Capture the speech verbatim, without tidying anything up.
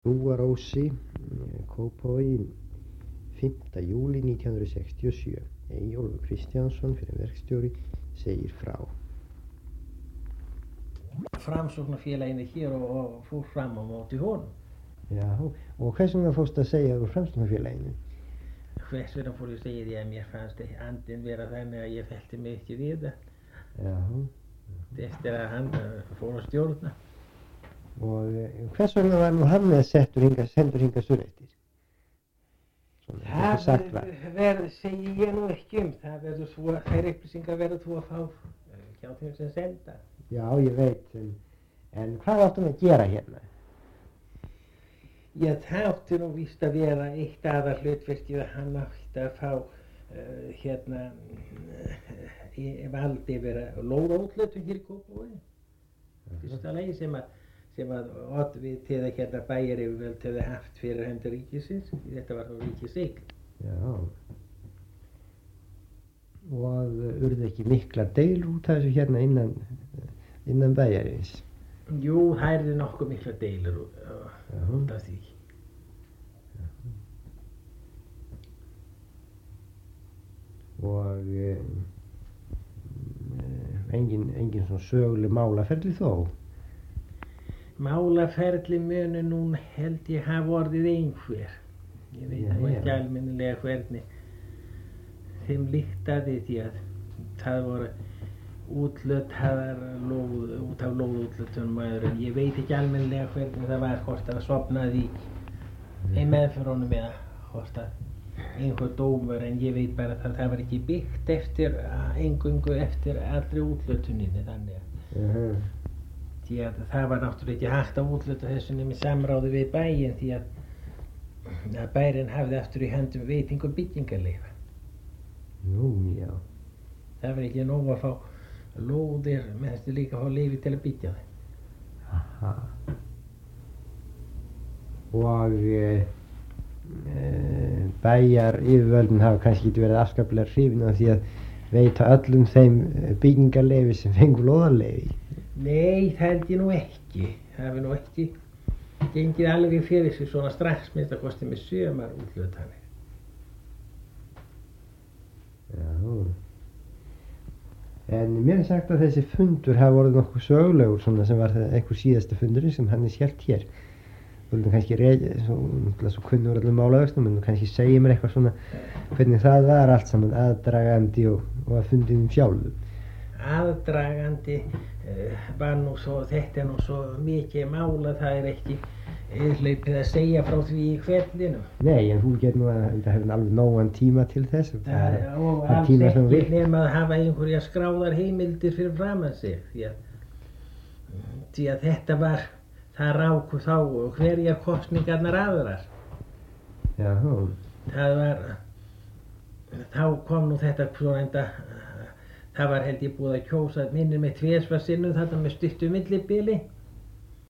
Brúarósi, Kópavogi, fimmta júlí nítján hundruð sextíu og sjö. Eyjólfur Kristjánsson, fyrir verkstjóri, segir frá. Framsóknarfélaginu hér og, og fór fram á móti honum. Já, og hvers vegna fórstu að segja úr Framsóknarfélaginu? Hvers vegna fór ég að segja því að mér fannst andinn vera þannig að ég fellti mig ekki við það. Já. Eftir að hann fór að stjórna. Og hvers vegna var nú hann með settur hinga, sendur hinga surrættir? Það verður, segi ég nú ekki um. Það verður svo, þær upplýsingar verður þú að fá hjá þeim sem senda. Já, ég veit, en, en hvað áttum við að gera hérna? Já, það átti nú víst að vera eitt aðal hlutverkið að hann átti að fá uh, hérna uh, vald yfir lóðaúthlutun hér í Kópavogi. Fyrsta lagi sem að sem að oddvitið að hérna bæjaryfirvöld hefði haft fyrir hendur ríkisins. Þetta var þá ríkiseign. Já. Og urðu ekki mikla deilur út af þessu hérna innan, innan bæjarins? Jú, það er nokkuð mikla deilur út af því. Já. Og eh, engin, engin svona söguleg málaferli þó? Málaferli munu nú held ég hafa orðið einhver. Ég veit já, ekki já. almennilega hvernig þeim lyktaði því að það voru úthlutaðar lóð, út af lóðúthlutun maður, en ég veit ekki almennilega hvernig það var, hvort það sofnaði í meðferðunum eða hvort að einhver dómur, en ég veit bara að það var ekki byggt eftir, eingöngu eftir allri úthlutuninni þannig að uh-huh. Því að það var náttúrulega ekki hægt að úthluta þessu nema í samráði við bæinn því að, að bærinn hafði aftur í höndum veitingu byggingarleyfa. Nú, já. Það var ekki nóg að fá lóðir, menn þetta líka að fá leyfi til að byggja þeim. Aha. Og e, e, bæjar yfirvöldin hafa kannski ekki verið afskaplega hrifin af því að veita öllum þeim byggingarleyfi sem fengu lóðarleyfi. Nei, það held ég nú ekki. Það hefur nú ekki gengið alveg fyrir sig svona strax minnst að kosti með sömar úthlutanir. Já. En mér er sagt að þessi fundur hafa vorið nokkuð sögulegur svona sem var það einhver síðasti fundurinn sem hann er hélt hér. Þú viljum kannski reyja, svo, svo kunnur allir málavöxtum, en þú kannski segja mér eitthvað svona hvernig það var allt saman aðdragandi og, og að fundinum sjálfum. Aðdragandi uh, var nú svo, þetta er nú svo mikið mála, það er ekki hlaupið að segja frá því í hvellinu. Nei, en þú getur nú að þetta hefur alveg nógan tíma til þess. Það er og alls ekki nema að hafa einhverja skráðar heimildir fyrir framan sig, því að, því að þetta var, það ráku þá hverjar kosningarnar aðrar. Já. Það var, þá kom nú þetta svona enda, það var held ég búið að kjósa minnir með tvisvar sinnum þarna með stuttu millibili.